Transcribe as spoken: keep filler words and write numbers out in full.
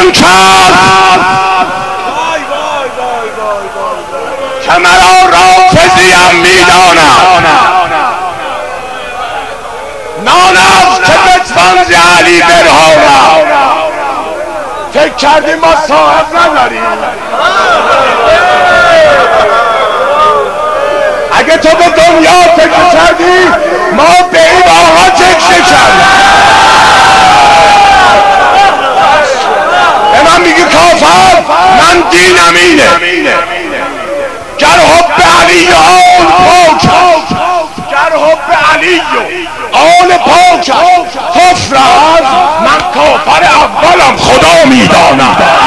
آن کس که مرا رافضیم میداند نان است که بتوان ز علی برهاند. فکر کردیم ما صاحب نداریم؟ اگه تو به دنیا فکر کردی ما به این آقا فکر کردیم. به من میگی کافر، من دینم اینه گر حب علی و آل پاک گر حب علی و آل پاک کفر است، من کافر اولم خدا میدانم.